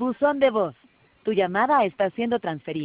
Buzón de voz. Tu llamada está siendo transferida.